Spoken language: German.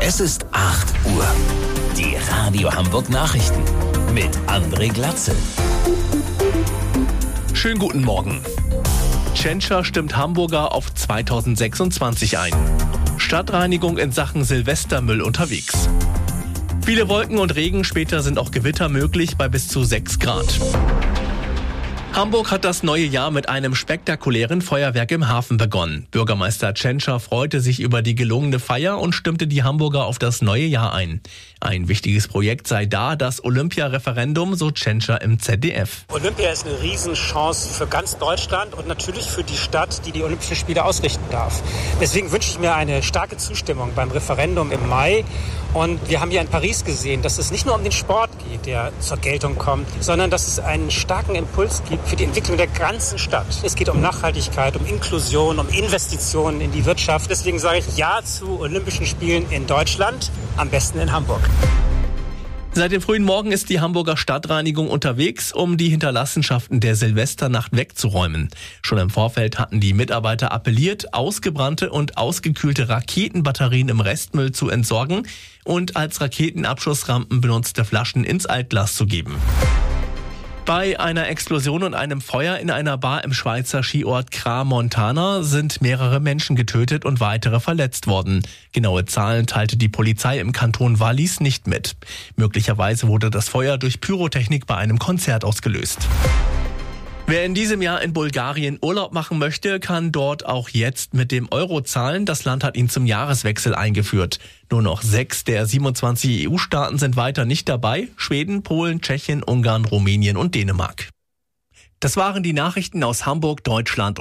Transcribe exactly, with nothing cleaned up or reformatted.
Es ist acht Uhr. Die Radio Hamburg Nachrichten mit André Glatzel. Schönen guten Morgen. Tschentscher stimmt Hamburger auf zweitausendsechsundzwanzig ein. Stadtreinigung in Sachen Silvestermüll unterwegs. Viele Wolken und Regen, später sind auch Gewitter möglich bei bis zu sechs Grad. Hamburg hat das neue Jahr mit einem spektakulären Feuerwerk im Hafen begonnen. Bürgermeister Tschentscher freute sich über die gelungene Feier und stimmte die Hamburger auf das neue Jahr ein. Ein wichtiges Projekt sei da das Olympia-Referendum, so Tschentscher im Z D F. Olympia ist eine Riesenchance für ganz Deutschland und natürlich für die Stadt, die die Olympischen Spiele ausrichten darf. Deswegen wünsche ich mir eine starke Zustimmung beim Referendum im Mai. Und wir haben hier in Paris gesehen, dass es nicht nur um den Sport geht, der zur Geltung kommt, sondern dass es einen starken Impuls gibt für die Entwicklung der ganzen Stadt. Es geht um Nachhaltigkeit, um Inklusion, um Investitionen in die Wirtschaft. Deswegen sage ich Ja zu Olympischen Spielen in Deutschland, am besten in Hamburg. Seit dem frühen Morgen ist die Hamburger Stadtreinigung unterwegs, um die Hinterlassenschaften der Silvesternacht wegzuräumen. Schon im Vorfeld hatten die Mitarbeiter appelliert, ausgebrannte und ausgekühlte Raketenbatterien im Restmüll zu entsorgen und als Raketenabschussrampen benutzte Flaschen ins Altglas zu geben. Bei einer Explosion und einem Feuer in einer Bar im Schweizer Skiort Crans-Montana sind mehrere Menschen getötet und weitere verletzt worden. Genaue Zahlen teilte die Polizei im Kanton Wallis nicht mit. Möglicherweise wurde das Feuer durch Pyrotechnik bei einem Konzert ausgelöst. Wer in diesem Jahr in Bulgarien Urlaub machen möchte, kann dort auch jetzt mit dem Euro zahlen. Das Land hat ihn zum Jahreswechsel eingeführt. Nur noch sechs der siebenundzwanzig E U-Staaten sind weiter nicht dabei. Schweden, Polen, Tschechien, Ungarn, Rumänien und Dänemark. Das waren die Nachrichten aus Hamburg, Deutschland und